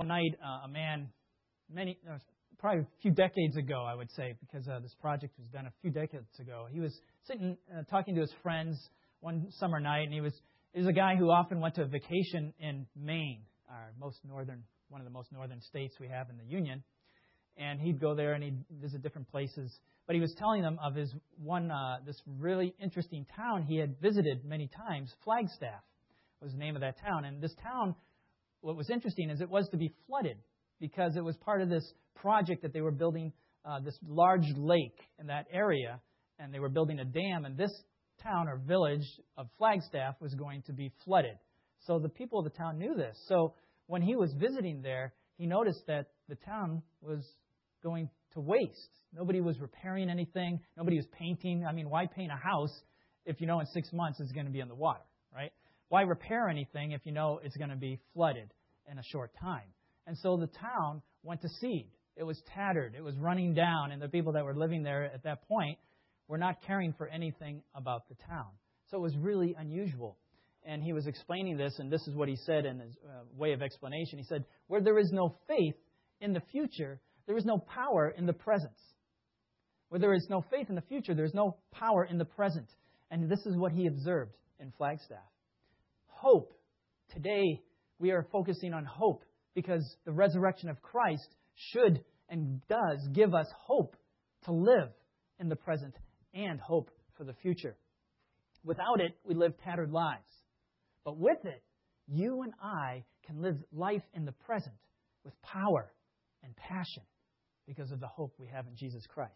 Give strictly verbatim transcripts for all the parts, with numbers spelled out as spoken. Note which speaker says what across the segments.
Speaker 1: night, uh, a man, many, uh, probably a few decades ago, I would say, because uh, this project was done a few decades ago. He was sitting, uh, talking to his friends one summer night, and he was, he was a guy who often went to vacation in Maine, our most northern, one of the most northern states we have in the Union. And he'd go there and he'd visit different places. But he was telling them of his one, uh, this really interesting town he had visited many times. Flagstaff was the name of that town. And this town, what was interesting is it was to be flooded because it was part of this project that they were building uh, this large lake in that area. And they were building a dam. And this town or village of Flagstaff was going to be flooded. So the people of the town knew this. So when he was visiting there, he noticed that the town was going to waste. Nobody was repairing anything. Nobody was painting. I mean, why paint a house if you know in six months it's going to be in the water, right? Why repair anything if you know it's going to be flooded in a short time? And so the town went to seed. It was tattered. It was running down. And the people that were living there at that point were not caring for anything about the town. So it was really unusual. And he was explaining this, and this is what he said in his uh, way of explanation. He said, where there is no faith in the future, there is no power in the present. Where there is no faith in the future, there is no power in the present. And this is what he observed in Flagstaff. Hope. Today, we are focusing on hope because the resurrection of Christ should and does give us hope to live in the present and hope for the future. Without it, we live tattered lives. But with it, you and I can live life in the present with power and passion because of the hope we have in Jesus Christ.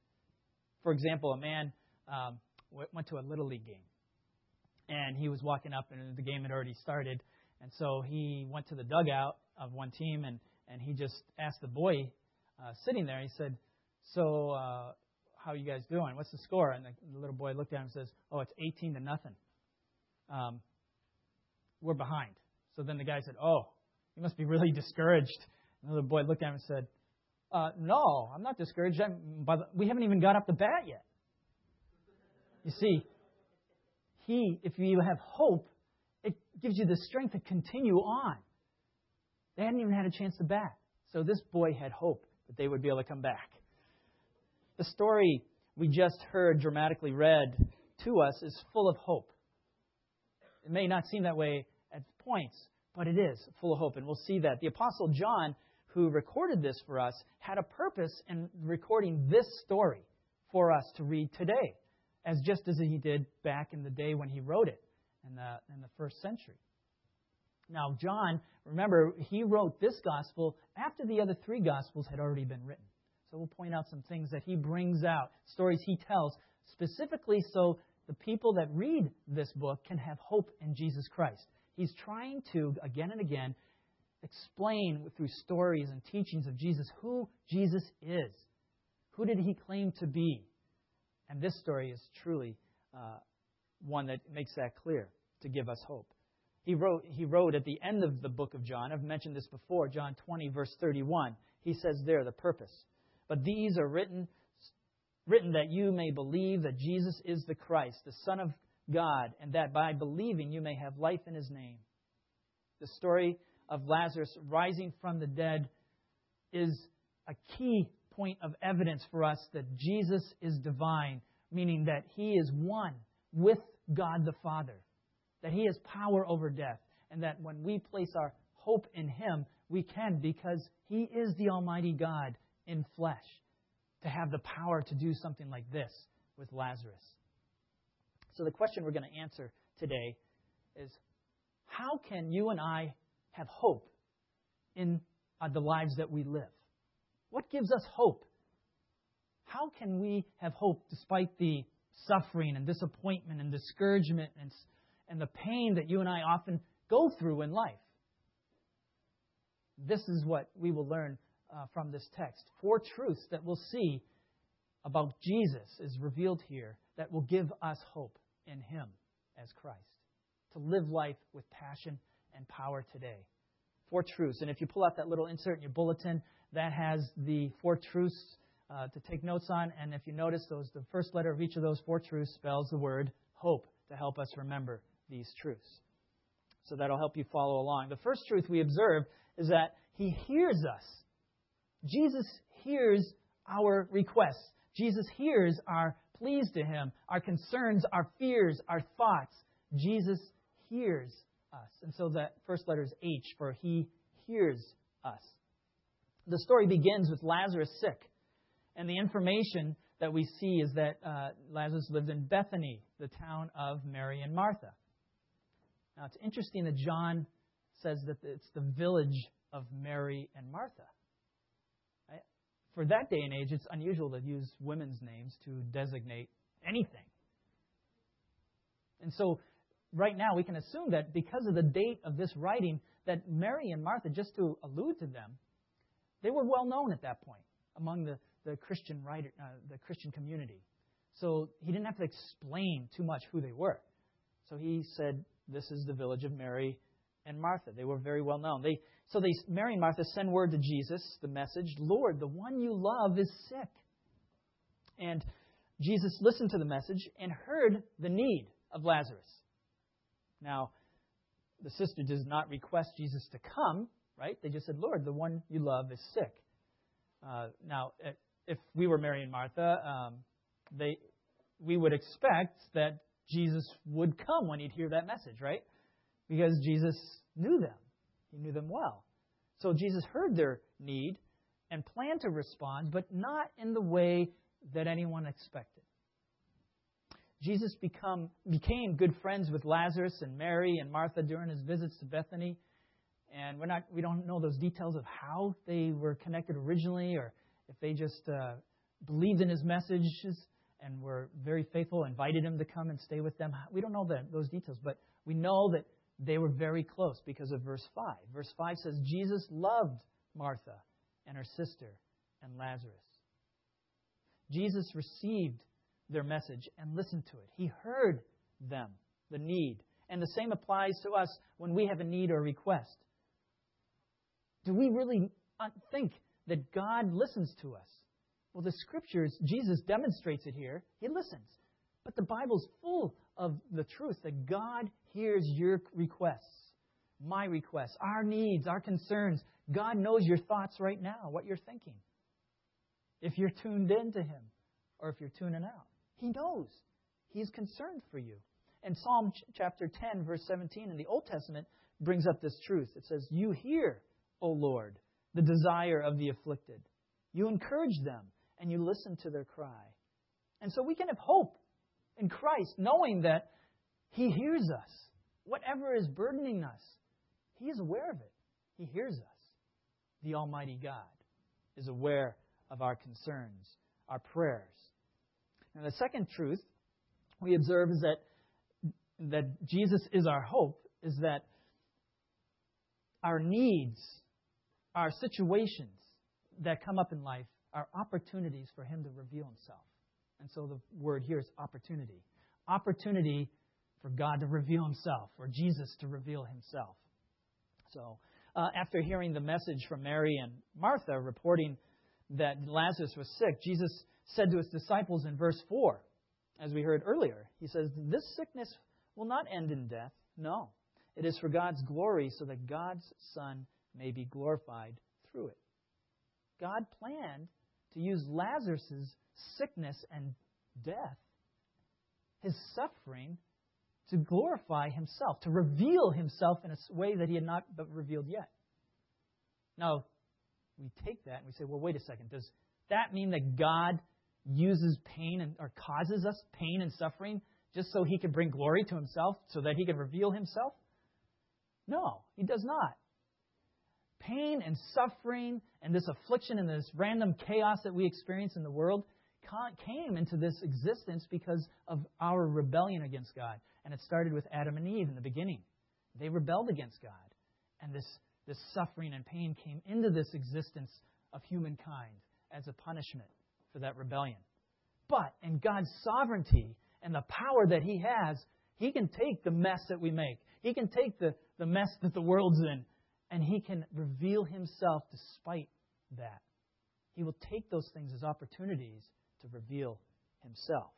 Speaker 1: For example, a man um, went to a Little League game. And he was walking up, and the game had already started. And so he went to the dugout of one team, and, and he just asked the boy uh, sitting there, he said, so uh, how are you guys doing? What's the score? And the, the little boy looked at him and says, oh, it's eighteen to nothing. Um, we're behind. So then the guy said, oh, you must be really discouraged. And the little boy looked at him and said, uh, no, I'm not discouraged. I'm, but we haven't even got up the bat yet. You see, he, if you have hope, it gives you the strength to continue on. They hadn't even had a chance to bat. So this boy had hope that they would be able to come back. The story we just heard dramatically read to us is full of hope. It may not seem that way at points, but it is full of hope, and we'll see that. The Apostle John, who recorded this for us, had a purpose in recording this story for us to read today, as just as he did back in the day when he wrote it in the, in the first century. Now, John, remember, he wrote this gospel after the other three gospels had already been written. So we'll point out some things that he brings out, stories he tells, specifically so the people that read this book can have hope in Jesus Christ. He's trying to, again and again, explain through stories and teachings of Jesus who Jesus is. Who did he claim to be? And this story is truly uh, one that makes that clear to give us hope. He wrote, he wrote at the end of the book of John, I've mentioned this before, John twenty, verse thirty-one. He says there, the purpose. But these are written written that you may believe that Jesus is the Christ, the Son of God, and that by believing you may have life in His name. The story of Lazarus rising from the dead is a key point of evidence for us that Jesus is divine, meaning that He is one with God the Father, that He has power over death, and that when we place our hope in Him, we can because He is the Almighty God in flesh, to have the power to do something like this with Lazarus. So the question we're going to answer today is, how can you and I have hope in uh, the lives that we live? What gives us hope? How can we have hope despite the suffering and disappointment and discouragement and, and the pain that you and I often go through in life? This is what we will learn uh, from this text. Four truths that we'll see about Jesus is revealed here that will give us hope in Him as Christ, to live life with passion and power today. Four truths. And if you pull out that little insert in your bulletin, that has the four truths uh, to take notes on. And if you notice, those the first letter of each of those four truths spells the word hope to help us remember these truths. So that'll help you follow along. The first truth we observe is that He hears us. Jesus hears our requests. Jesus hears our pleas to Him, our concerns, our fears, our thoughts. Jesus hears us. And so that first letter is H, for He hears us. The story begins with Lazarus sick. And the information that we see is that uh, Lazarus lived in Bethany, the town of Mary and Martha. Now, it's interesting that John says that it's the village of Mary and Martha. Right? For that day and age, it's unusual to use women's names to designate anything. And so, right now, we can assume that because of the date of this writing, that Mary and Martha, just to allude to them, they were well known at that point among the, the Christian writer, uh, the Christian community. So he didn't have to explain too much who they were. So he said, "This is the village of Mary and Martha." They were very well known. They so they Mary and Martha send word to Jesus, the message, "Lord, the one you love is sick." And Jesus listened to the message and heard the need of Lazarus. Now, the sister does not request Jesus to come, right? They just said, "Lord, the one you love is sick." Uh, now, if we were Mary and Martha, um, they we would expect that Jesus would come when he'd hear that message, right? Because Jesus knew them. He knew them well. So Jesus heard their need and planned to respond, but not in the way that anyone expected. Jesus become, became good friends with Lazarus and Mary and Martha during his visits to Bethany. And we're not, we don't know those details of how they were connected originally, or if they just uh, believed in his messages and were very faithful, invited him to come and stay with them. We don't know that, those details, but we know that they were very close because of verse five. Verse five says, Jesus loved Martha and her sister and Lazarus. Jesus received their message and listened to it. He heard them, the need. And the same applies to us when we have a need or request. Do we really think that God listens to us? Well, the Scriptures, Jesus demonstrates it here. He listens. But the Bible's full of the truth that God hears your requests, my requests, our needs, our concerns. God knows your thoughts right now, what you're thinking. If you're tuned in to Him or if you're tuning out, He knows. He's concerned for you. And Psalm chapter ten, verse seventeen in the Old Testament brings up this truth. It says, "You hear, O Lord, the desire of the afflicted. You encourage them, and you listen to their cry." And so we can have hope in Christ, knowing that He hears us. Whatever is burdening us, He is aware of it. He hears us. The Almighty God is aware of our concerns, our prayers. And the second truth we observe is that, that Jesus is our hope, is that our needs, our situations that come up in life are opportunities for Him to reveal Himself. And so the word here is opportunity. Opportunity for God to reveal Himself, or Jesus to reveal Himself. So uh, after hearing the message from Mary and Martha reporting that Lazarus was sick, Jesus said to His disciples in verse four, as we heard earlier, He says, "This sickness will not end in death. No, it is for God's glory, so that God's Son may be glorified through it." God planned to use Lazarus' sickness and death, his suffering, to glorify Himself, to reveal Himself in a way that He had not revealed yet. Now, we take that and we say, well, wait a second. Does that mean that God uses pain and or causes us pain and suffering just so He can bring glory to Himself, so that He can reveal Himself? No, He does not. Pain and suffering and this affliction and this random chaos that we experience in the world came into this existence because of our rebellion against God. And it started with Adam and Eve in the beginning. They rebelled against God. And this, this suffering and pain came into this existence of humankind as a punishment for that rebellion. But in God's sovereignty and the power that He has, He can take the mess that we make. He can take the, the mess that the world's in, and He can reveal Himself despite that. He will take those things as opportunities to reveal Himself.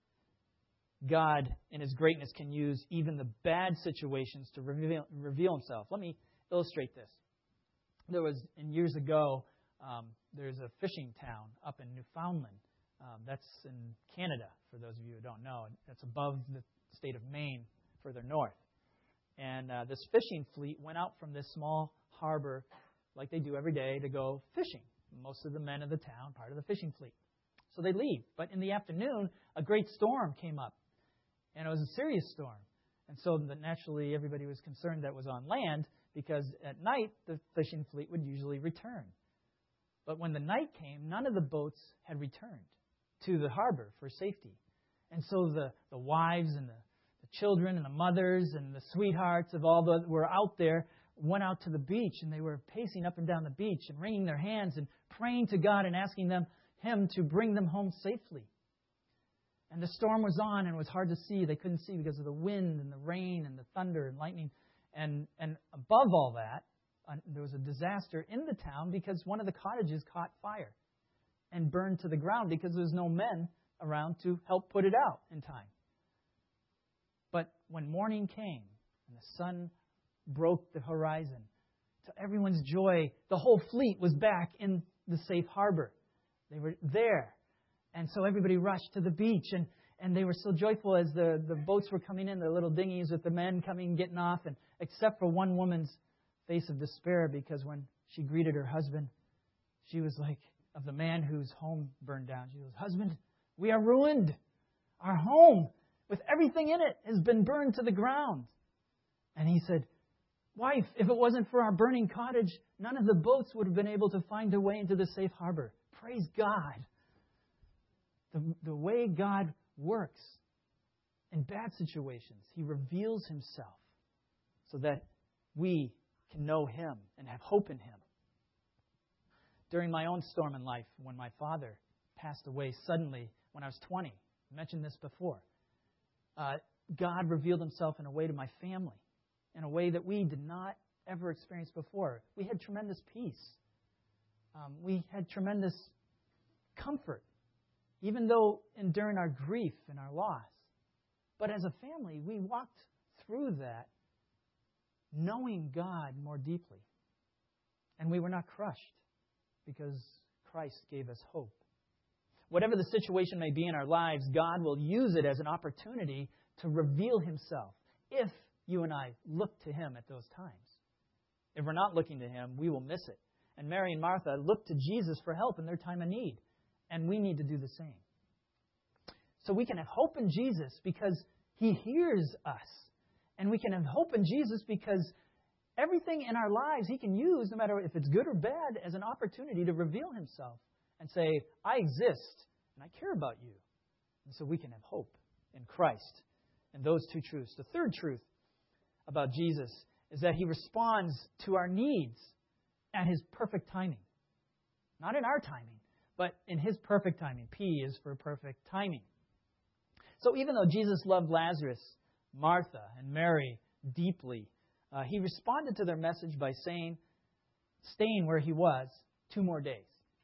Speaker 1: God, in His greatness, can use even the bad situations to reveal, reveal Himself. Let me illustrate this. there was, in years ago, um, there's a fishing town up in Newfoundland. Um, that's in Canada, for those of you who don't know. That's above the state of Maine, further north. And uh, this fishing fleet went out from this small harbor, like they do every day, to go fishing. Most of the men of the town, part of the fishing fleet. So they leave. But in the afternoon, a great storm came up. And it was a serious storm. And so that naturally everybody was concerned that it was on land, because at night the fishing fleet would usually return. But when the night came, none of the boats had returned to the harbor for safety. And so the, the wives and the, the children and the mothers and the sweethearts of all the were out there went out to the beach, and they were pacing up and down the beach and wringing their hands and praying to God and asking them Him to bring them home safely. And the storm was on, and it was hard to see. They couldn't see because of the wind and the rain and the thunder and lightning. And, and above all that, uh, there was a disaster in the town because one of the cottages caught fire and burned to the ground because there was no men around to help put it out in time. But when morning came and the sun broke the horizon, to everyone's joy, the whole fleet was back in the safe harbor. They were there. And so everybody rushed to the beach, and, and they were so joyful as the, the boats were coming in, their little dinghies with the men coming and getting off, and except for one woman's face of despair, because when she greeted her husband, she was like, of the man whose home burned down, she goes, "Husband, we are ruined. Our home, with everything in it, has been burned to the ground." And he said, "Wife, if it wasn't for our burning cottage, none of the boats would have been able to find their way into the safe harbor." Praise God. The, the way God works in bad situations, He reveals Himself so that we can know Him and have hope in Him. During my own storm in life, when my father passed away suddenly when I was twenty, I mentioned this before, uh, God revealed Himself in a way to my family, in a way that we did not ever experience before. We had tremendous peace. Um, we had tremendous comfort, even though in, during our grief and our loss. But as a family, we walked through that knowing God more deeply. And we were not crushed because Christ gave us hope. Whatever the situation may be in our lives, God will use it as an opportunity to reveal Himself if you and I look to Him at those times. If we're not looking to Him, we will miss it. And Mary and Martha looked to Jesus for help in their time of need. And we need to do the same. So we can have hope in Jesus because He hears us. And we can have hope in Jesus because everything in our lives He can use, no matter if it's good or bad, as an opportunity to reveal Himself and say, "I exist and I care about you." And so we can have hope in Christ. And those two truths. The third truth about Jesus is that He responds to our needs at His perfect timing. Not in our timing, but in His perfect timing. P is for perfect timing. So even though Jesus loved Lazarus, Martha, and Mary deeply, uh, He responded to their message by saying, staying where He was two more days.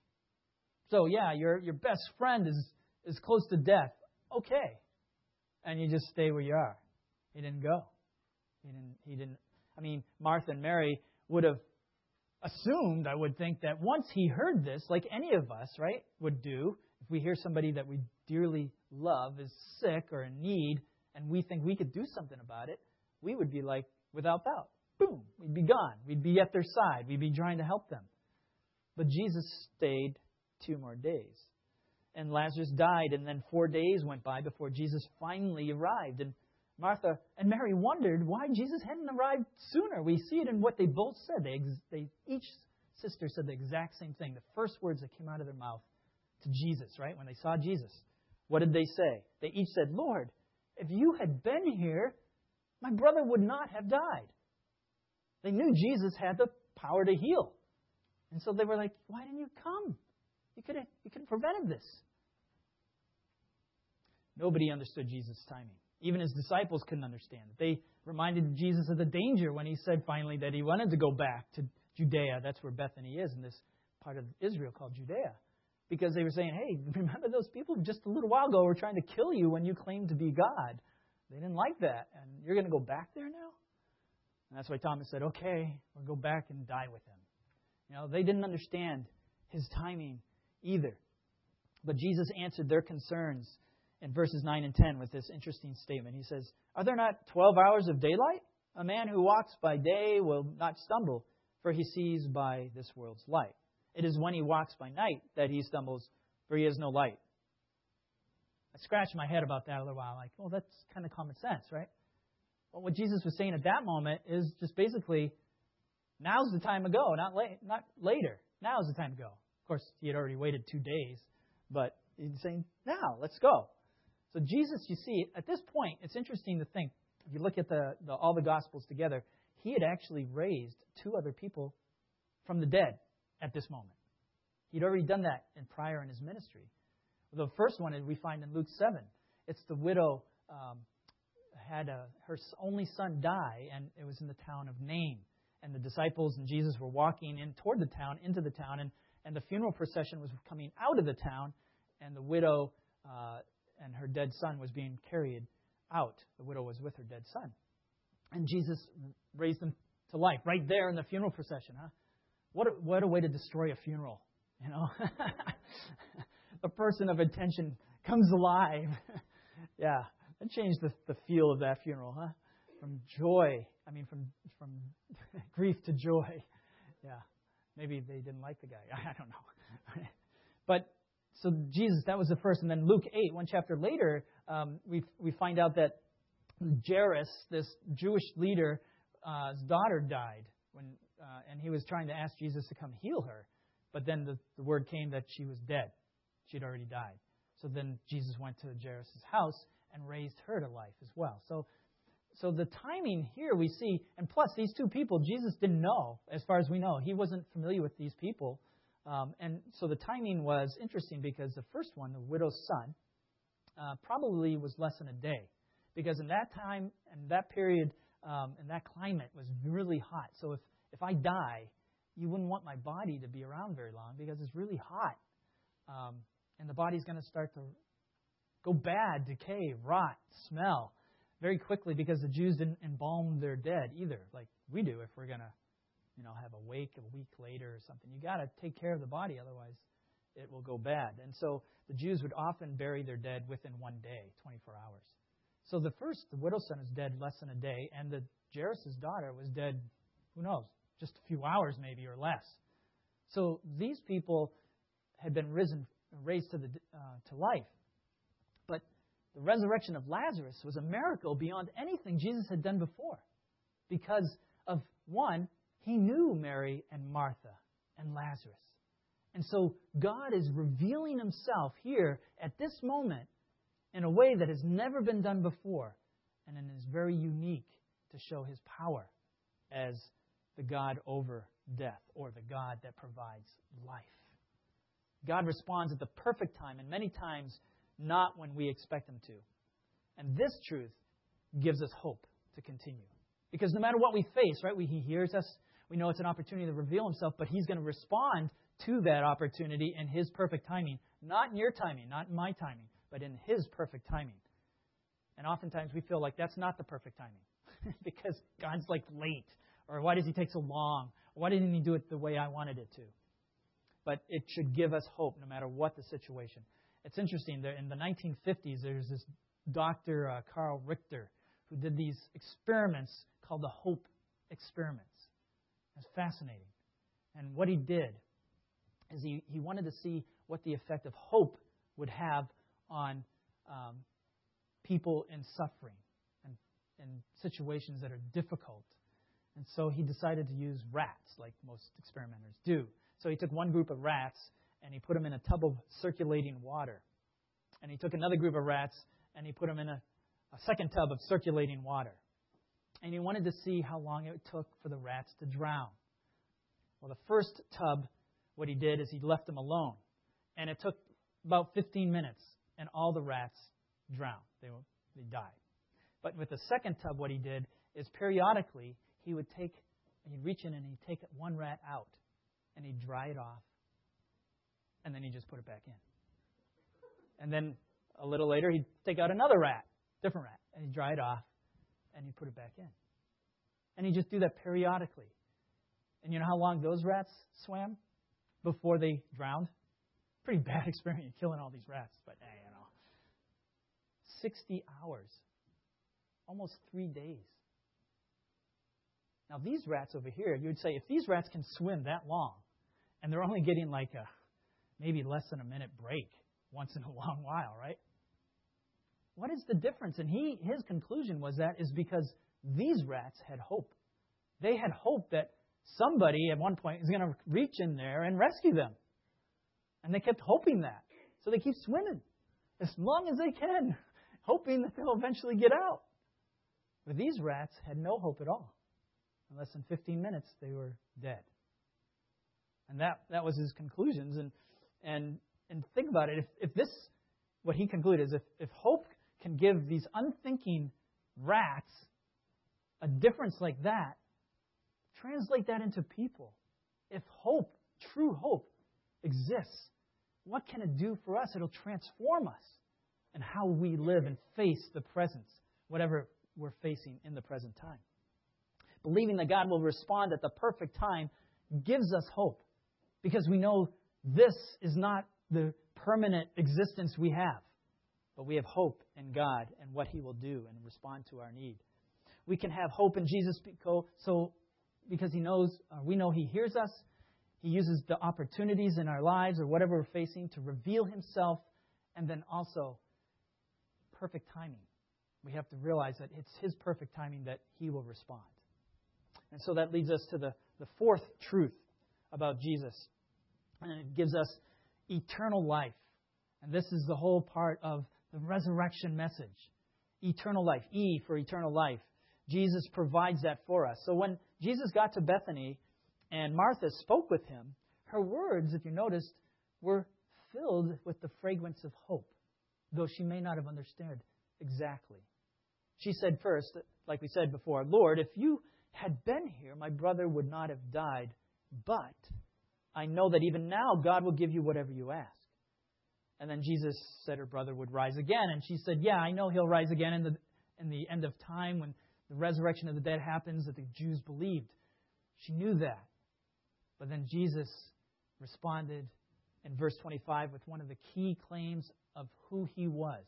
Speaker 1: So yeah, your your best friend is, is close to death. Okay. And you just stay where you are. He didn't go. He didn't, he didn't, I mean, Martha and Mary would have assumed, I would think, that once He heard this, like any of us, right, would do, if we hear somebody that we dearly love is sick or in need, and we think we could do something about it, we would be like, without doubt, boom, we'd be gone. We'd be at their side. We'd be trying to help them. But Jesus stayed two more days. And Lazarus died, and then four days went by before Jesus finally arrived. And Martha and Mary wondered why Jesus hadn't arrived sooner. We see it in what they both said. They, they each sister said the exact same thing. The first words that came out of their mouth to Jesus, right, when they saw Jesus. What did they say? They each said, "Lord, if You had been here, my brother would not have died." They knew Jesus had the power to heal. And so they were like, "Why didn't You come? You could have, you could have prevented this." Nobody understood Jesus' timing. Even His disciples couldn't understand it. They reminded Jesus of the danger when He said finally that He wanted to go back to Judea. That's where Bethany is in this part of Israel called Judea. Because they were saying, "Hey, remember those people just a little while ago were trying to kill You when You claimed to be God. They didn't like that. And you're going to go back there now?" And that's why Thomas said, "Okay, we'll go back and die with Him." You know, they didn't understand His timing either. But Jesus answered their concerns in verses nine and ten with this interesting statement. He says, "Are there not twelve hours of daylight? A man who walks by day will not stumble, for he sees by this world's light. It is when he walks by night that he stumbles, for he has no light." I scratched my head about that a little while, like, well, that's kind of common sense, right? Well, what Jesus was saying at that moment is just basically, now's the time to go, not late, not later. Now's the time to go. Of course, he had already waited two days, but he's saying, now, let's go. So Jesus, you see, at this point, it's interesting to think, if you look at the, the all the Gospels together, he had actually raised two other people from the dead at this moment. He'd already done that in prior in his ministry. The first one we find in Luke seven. It's the widow um, had a, her only son die, and it was in the town of Nain. And the disciples and Jesus were walking in toward the town, into the town, and, and the funeral procession was coming out of the town, and the widow uh, and her dead son was being carried out. The widow was with her dead son. And Jesus raised them to life right there in the funeral procession. Huh? What a, what a way to destroy a funeral, you know. A person of intention comes alive. Yeah, that changed the, the feel of that funeral, huh? From joy, I mean, from from grief to joy. Yeah, maybe they didn't like the guy. I don't know. But so Jesus, that was the first, and then Luke eight, one chapter later, um, we we find out that Jairus, this Jewish leader, uh, his daughter died when, uh, and he was trying to ask Jesus to come heal her, but then the, the word came that she was dead. She'd already died. So then Jesus went to Jairus' house and raised her to life as well. So so the timing here we see, and plus these two people, Jesus didn't know, as far as we know. He wasn't familiar with these people. Um, and so the timing was interesting because the first one, the widow's son, uh, probably was less than a day. Because in that time, and that period, um, and that climate was really hot. So if, if I die, you wouldn't want my body to be around very long because it's really hot. Um, and the body's going to start to go bad, decay, rot, smell very quickly because the Jews didn't embalm their dead either, like we do if we're going to, you know, have a wake a week later or something. You got to take care of the body, otherwise it will go bad. And so the Jews would often bury their dead within one day, twenty-four hours. So the first, the widow's son, is dead less than a day, and the Jairus' daughter was dead, who knows, just a few hours maybe or less. So these people had been risen, raised to the uh, to life. But the resurrection of Lazarus was a miracle beyond anything Jesus had done before. Because of, one, he knew Mary and Martha and Lazarus. And so God is revealing himself here at this moment in a way that has never been done before. And it is very unique to show his power as the God over death, or the God that provides life. God responds at the perfect time, and many times not when we expect him to. And this truth gives us hope to continue. Because no matter what we face, right, we, he hears us, we know it's an opportunity to reveal himself, but he's going to respond to that opportunity in his perfect timing. Not in your timing, not in my timing, but in his perfect timing. And oftentimes we feel like that's not the perfect timing because God's like late, or why does he take so long? Why didn't he do it the way I wanted it to? But it should give us hope no matter what the situation. It's interesting, that in the nineteen fifties, there's this Doctor Uh, Carl Richter who did these experiments called the Hope Experiments. It's fascinating. And what he did is he, he wanted to see what the effect of hope would have on um, people in suffering and in situations that are difficult. And so he decided to use rats, like most experimenters do. So he took one group of rats and he put them in a tub of circulating water. And he took another group of rats and he put them in a, a second tub of circulating water. And he wanted to see how long it took for the rats to drown. Well, the first tub, what he did is he left them alone. And it took about fifteen minutes, and all the rats drowned. They, were, they died. But with the second tub, what he did is periodically he would take, he'd reach in and he'd take one rat out, and he'd dry it off, and then he'd just put it back in. And then a little later, he'd take out another rat, different rat, and he'd dry it off, and he'd put it back in. And he'd just do that periodically. And you know how long those rats swam before they drowned? Pretty bad experience killing all these rats, but hey, you know. sixty hours. Almost three days. Now these rats over here, you would say, if these rats can swim that long, and they're only getting like a maybe less than a minute break once in a long while, right? What is the difference? And he his conclusion was that is because these rats had hope. They had hope that somebody at one point is going to reach in there and rescue them. And they kept hoping that. So they keep swimming as long as they can, hoping that they'll eventually get out. But these rats had no hope at all. In less than fifteen minutes, they were dead. And that, that was his conclusions. And and and think about it. If, if this, what he concluded is if, if hope can give these unthinking rats a difference like that, translate that into people. If hope, true hope, exists, what can it do for us? It'll transform us and how we live and face the presence, whatever we're facing in the present time. Believing that God will respond at the perfect time gives us hope because we know this is not the permanent existence we have, but we have hope in God and what He will do and respond to our need. We can have hope in Jesus so because He knows, uh, we know He hears us. He uses the opportunities in our lives or whatever we're facing to reveal Himself, and then also perfect timing. We have to realize that it's His perfect timing that He will respond. And so that leads us to the, the fourth truth about Jesus. And it gives us eternal life. And this is the whole part of the resurrection message. Eternal life. E for eternal life. Jesus provides that for us. So when Jesus got to Bethany and Martha spoke with Him, her words, if you noticed, were filled with the fragrance of hope, though she may not have understood exactly. She said first, like we said before, Lord, if you had been here, my brother would not have died, but I know that even now God will give you whatever you ask. And then Jesus said her brother would rise again, and she said, yeah, I know he'll rise again in the in the end of time when the resurrection of the dead happens that the Jews believed. She knew that. But then Jesus responded in verse twenty-five with one of the key claims of who He was,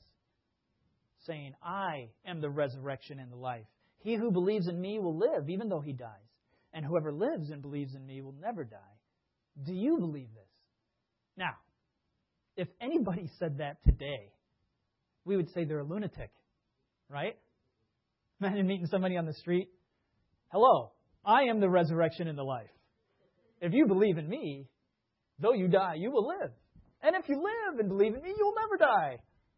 Speaker 1: saying, I am the resurrection and the life. He who believes in me will live even though he dies. And whoever lives and believes in me will never die. Do you believe this? Now, if anybody said that today, we would say they're a lunatic, right? Imagine meeting somebody on the street. Hello, I am the resurrection and the life. If you believe in me, though you die, you will live. And if you live and believe in me, you will never die.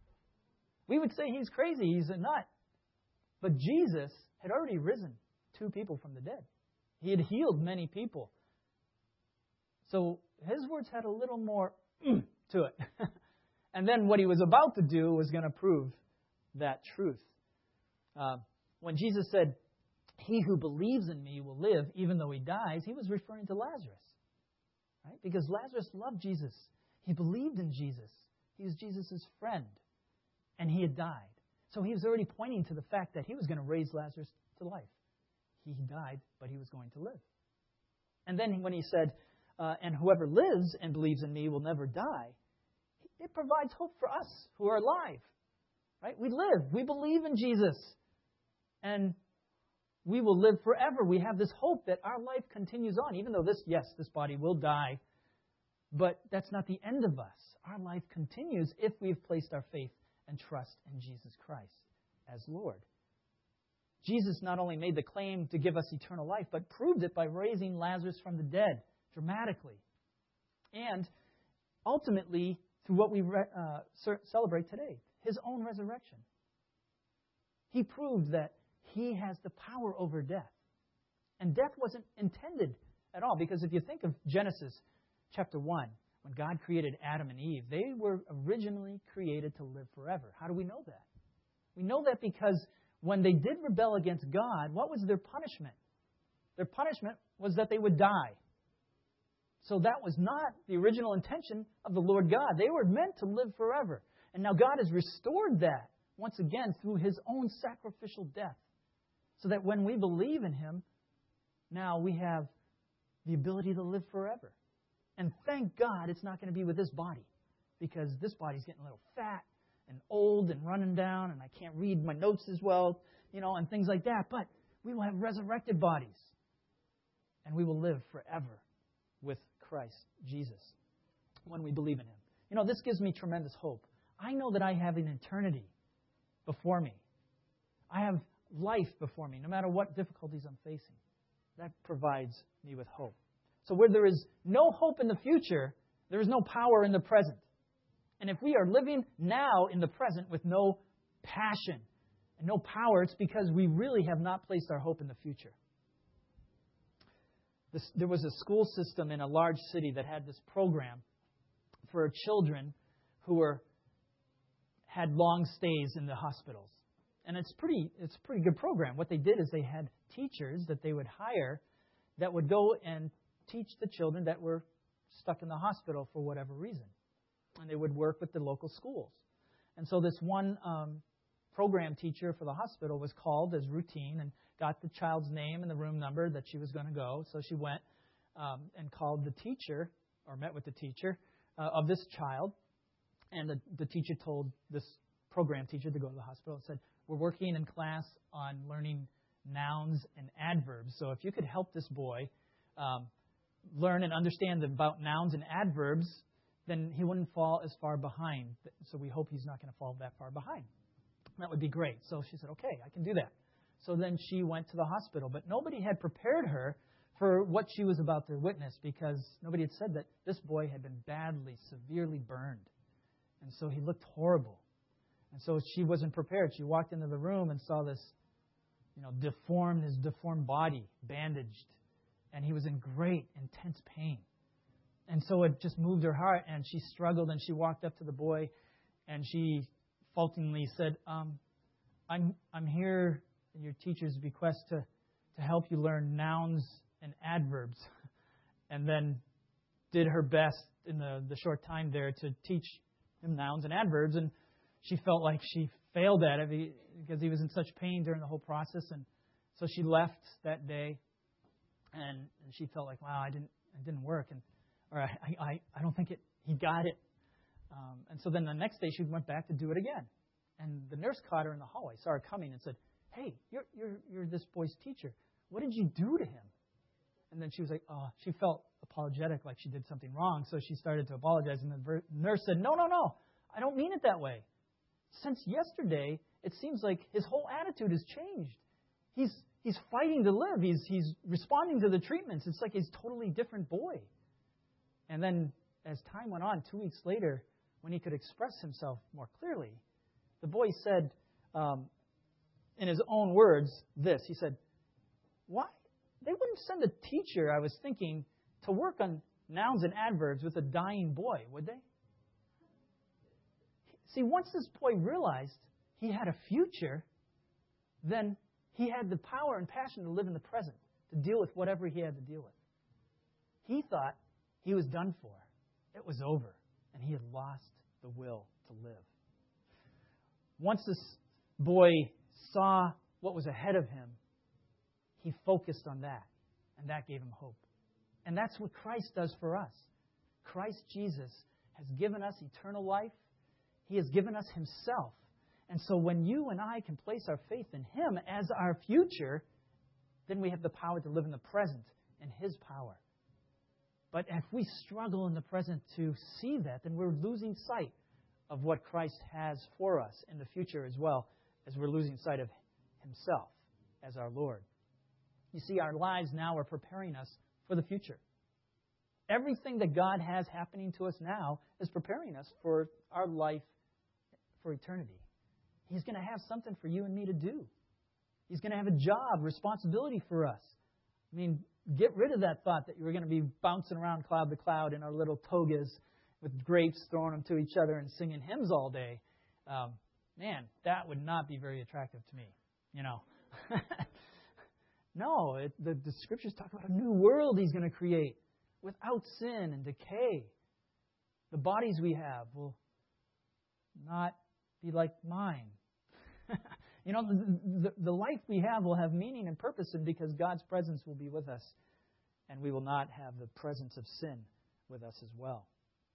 Speaker 1: We would say he's crazy, he's a nut. But Jesus had already risen two people from the dead. He had healed many people. So his words had a little more to it. And then what he was about to do was going to prove that truth. Uh, when Jesus said, he who believes in me will live even though he dies, he was referring to Lazarus. Right? Because Lazarus loved Jesus. He believed in Jesus. He was Jesus' friend. And he had died. So he was already pointing to the fact that he was going to raise Lazarus to life. He died, but he was going to live. And then when he said, uh, and whoever lives and believes in me will never die, it provides hope for us who are alive. Right? We live. We believe in Jesus. And we will live forever. We have this hope that our life continues on. Even though this, yes, this body will die. But that's not the end of us. Our life continues if we've placed our faith and trust in Jesus Christ as Lord. Jesus not only made the claim to give us eternal life, but proved it by raising Lazarus from the dead dramatically. And ultimately, through what we re- uh, celebrate today, His own resurrection. He proved that He has the power over death. And death wasn't intended at all, because if you think of Genesis chapter one, when God created Adam and Eve, they were originally created to live forever. How do we know that? We know that because when they did rebel against God, what was their punishment? Their punishment was that they would die. So that was not the original intention of the Lord God. They were meant to live forever. And now God has restored that once again through His own sacrificial death. So that when we believe in Him, now we have the ability to live forever. And thank God it's not going to be with this body, because this body's getting a little fat and old and running down, and I can't read my notes as well, you know, and things like that. But we will have resurrected bodies, and we will live forever with Christ Jesus when we believe in Him. You know, this gives me tremendous hope. I know that I have an eternity before me. I have life before me, no matter what difficulties I'm facing. That provides me with hope. So where there is no hope in the future, there is no power in the present. And if we are living now in the present with no passion and no power, it's because we really have not placed our hope in the future. This, there was a school system in a large city that had this program for children who were had long stays in the hospitals. And it's pretty it's a pretty good program. What they did is they had teachers that they would hire that would go and teach the children that were stuck in the hospital for whatever reason. And they would work with the local schools. And so this one um, program teacher for the hospital was called as routine and got the child's name and the room number that she was going to go. So she went um, and called the teacher, or met with the teacher uh, of this child. And the, the teacher told this program teacher to go to the hospital and said, we're working in class on learning nouns and adverbs. So if you could help this boy um, learn and understand about nouns and adverbs, then he wouldn't fall as far behind. So we hope he's not going to fall that far behind. That would be great. So she said, okay, I can do that. So then she went to the hospital. But nobody had prepared her for what she was about to witness, because nobody had said that this boy had been badly, severely burned. And so he looked horrible. And so she wasn't prepared. She walked into the room and saw this, you know, deformed, his deformed body, bandaged. And he was in great, intense pain. And so it just moved her heart, and she struggled, and she walked up to the boy, and she falteringly said, um, I'm I'm here at your teacher's bequest to, to help you learn nouns and adverbs. And then did her best in the, the short time there to teach him nouns and adverbs, and she felt like she failed at it because he was in such pain during the whole process. And so she left that day, and, and she felt like, wow, I didn't it didn't work, and or I I, I don't think it he got it. Um, and so then the next day she went back to do it again, and the nurse caught her in the hallway, saw her coming, and said, "Hey, you're you're you're this boy's teacher. What did you do to him?" And then she was like, "Oh," she felt apologetic, like she did something wrong. So she started to apologize, and the nurse said, "No, no, no, I don't mean it that way. Since yesterday, it seems like his whole attitude has changed. He's he's fighting to live. He's he's responding to the treatments. It's like he's a totally different boy." And then as time went on, two weeks later, when he could express himself more clearly, the boy said, um, in his own words, this. He said, "Why? They wouldn't send a teacher, I was thinking, to work on nouns and adverbs with a dying boy, would they?" See, once this boy realized he had a future, then he had the power and passion to live in the present, to deal with whatever he had to deal with. He thought he was done for. It was over, and he had lost the will to live. Once this boy saw what was ahead of him, he focused on that, and that gave him hope. And that's what Christ does for us. Christ Jesus has given us eternal life. He has given us Himself. And so when you and I can place our faith in Him as our future, then we have the power to live in the present in His power. But if we struggle in the present to see that, then we're losing sight of what Christ has for us in the future, as well as we're losing sight of Himself as our Lord. You see, our lives now are preparing us for the future. Everything that God has happening to us now is preparing us for our life for eternity. He's going to have something for you and me to do. He's going to have a job, responsibility for us. I mean, get rid of that thought that you were going to be bouncing around cloud to cloud in our little togas with grapes, throwing them to each other and singing hymns all day. Um, man, that would not be very attractive to me, you know. No, it, the, the Scriptures talk about a new world He's going to create without sin and decay. The bodies we have will not be like mine. You know, the, the, the life we have will have meaning and purpose, and because God's presence will be with us and we will not have the presence of sin with us as well.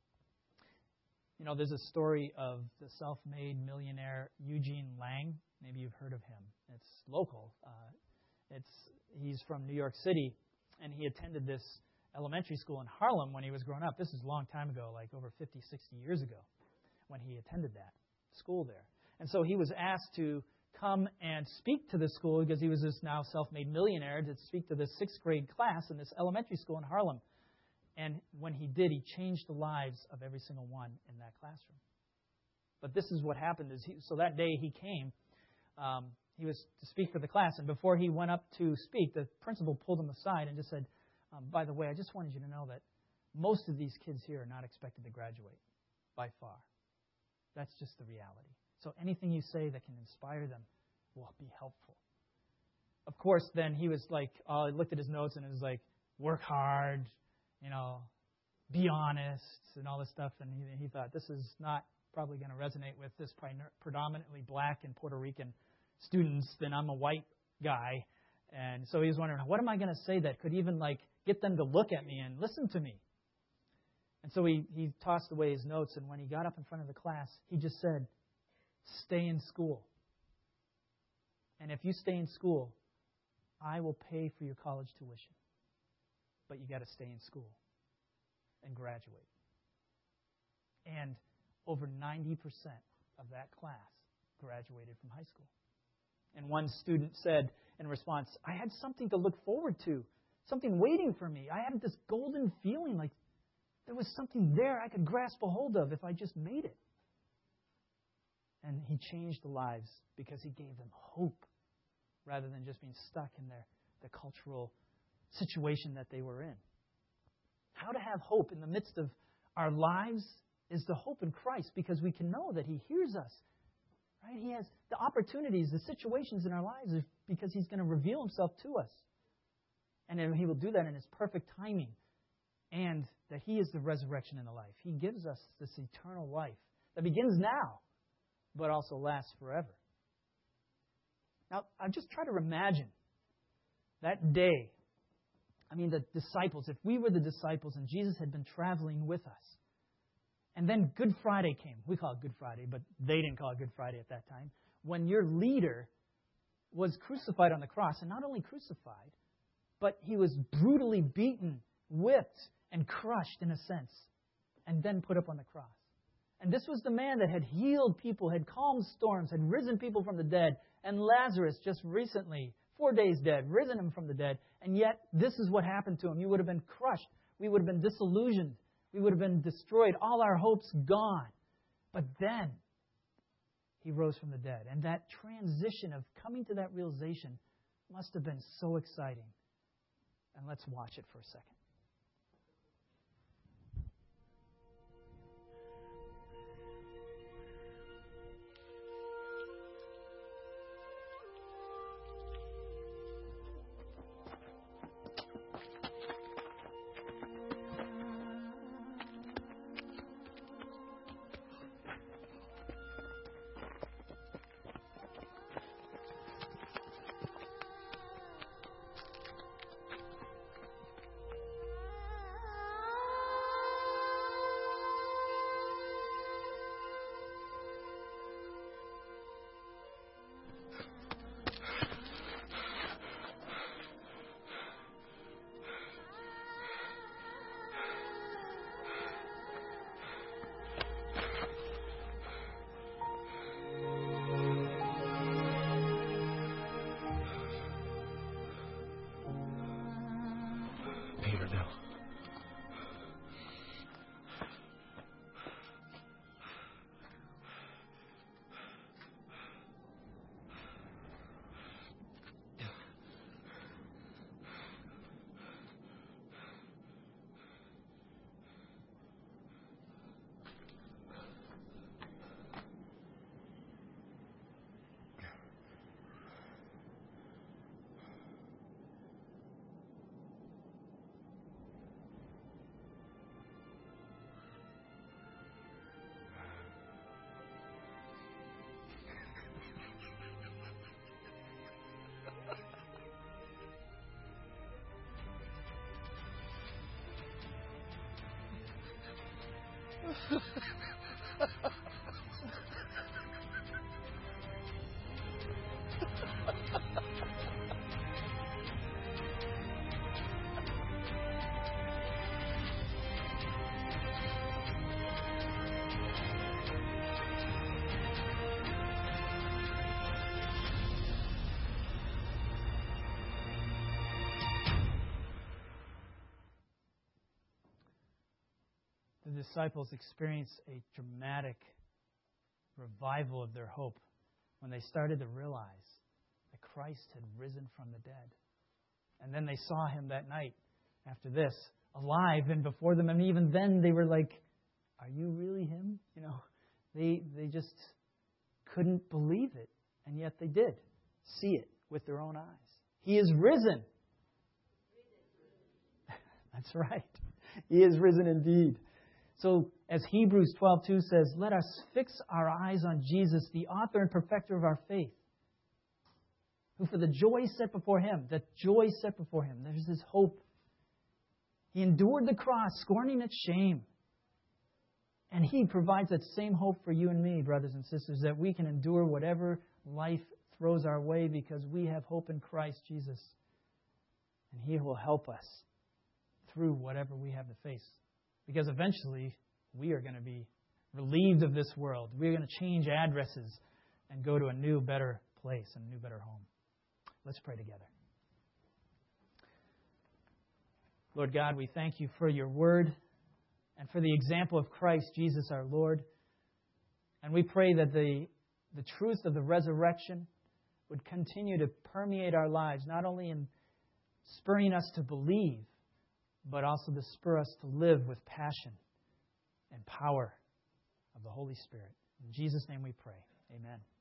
Speaker 1: You know, there's a story of the self-made millionaire Eugene Lang. Maybe you've heard of him. It's local. Uh, it's he's from New York City, and he attended this elementary school in Harlem when he was growing up. This is a long time ago, like over fifty, sixty years ago, when he attended that school there. And so he was asked to come and speak to the school because he was this now self-made millionaire, to speak to this sixth grade class in this elementary school in Harlem. And when he did, he changed the lives of every single one in that classroom. But this is what happened. Is he, so that day he came, um, he was to speak to the class, and before he went up to speak, the principal pulled him aside and just said, um, by the way, I just wanted you to know that most of these kids here are not expected to graduate, by far. That's just the reality. So anything you say that can inspire them will be helpful. Of course, then he was like, uh, he looked at his notes and it was like, work hard, you know, be honest, and all this stuff. And he, he thought, this is not probably going to resonate with this predominantly black and Puerto Rican students. Then I'm a white guy. And so he was wondering, what am I going to say that could even like get them to look at me and listen to me? And so he, he tossed away his notes, and when he got up in front of the class, he just said, stay in school. And if you stay in school, I will pay for your college tuition. But you got to stay in school and graduate. And over ninety percent of that class graduated from high school. And one student said in response, I had something to look forward to, something waiting for me. I had this golden feeling like there was something there I could grasp a hold of if I just made it. And he changed the lives because he gave them hope rather than just being stuck in their the cultural situation that they were in. How to have hope in the midst of our lives is the hope in Christ, because we can know that He hears us. Right? He has the opportunities, the situations in our lives because He's going to reveal Himself to us. And then He will do that in His perfect timing. And that He is the resurrection and the life. He gives us this eternal life that begins now, but also lasts forever. Now, I just try to imagine that day. I mean, the disciples, if we were the disciples and Jesus had been traveling with us, and then Good Friday came. We call it Good Friday, but they didn't call it Good Friday at that time. When your leader was crucified on the cross, and not only crucified, but he was brutally beaten, whipped, and crushed in a sense, and then put up on the cross. And this was the man that had healed people, had calmed storms, had risen people from the dead, and Lazarus just recently, four days dead, risen him from the dead, and yet this is what happened to him. You would have been crushed. We would have been disillusioned. We would have been destroyed. All our hopes gone. But then He rose from the dead. And that transition of coming to that realization must have been so exciting. And let's watch it for a second. The disciples experienced a dramatic revival of their hope when they started to realize that Christ had risen from the dead. And then they saw him that night after this, alive and before them. And even then they were like, are you really him? You know, they they just couldn't believe it. And yet they did see it with their own eyes. He is risen. That's right. He is risen indeed. So, as Hebrews twelve two says, let us fix our eyes on Jesus, the author and perfecter of our faith, who for the joy set before him, the joy set before him, there's this hope. He endured the cross, scorning its shame. And he provides that same hope for you and me, brothers and sisters, that we can endure whatever life throws our way because we have hope in Christ Jesus. And he will help us through whatever we have to face. Because eventually, we are going to be relieved of this world. We're going to change addresses and go to a new, better place, a new, better home. Let's pray together. Lord God, we thank you for your word and for the example of Christ Jesus our Lord. And we pray that the, the truth of the resurrection would continue to permeate our lives, not only in spurring us to believe, but also to spur us to live with passion and power of the Holy Spirit. In Jesus' name we pray. Amen.